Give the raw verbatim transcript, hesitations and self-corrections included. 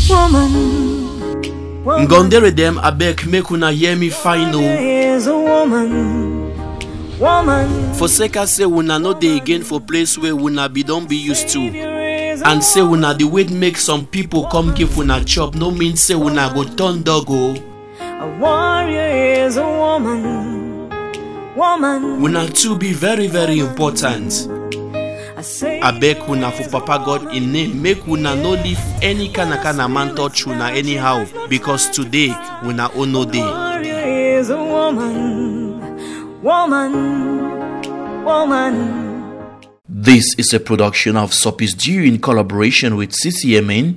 Woman, woman. Ngondere dem abeg make una hear me final. Is a woman, woman. For sake say una no dey again for place where una be don be used to. And say una the way make some people come give una chop no mean say una go turn dog o. A warrior is a woman, woman. Una too be very very important. I say I beg una for Papa God in name make una no leave any kind kind of man touch una anyhow because today una own no day. warrior is a woman, woman, woman. This is a production of Sopis Due in collaboration with C C M N.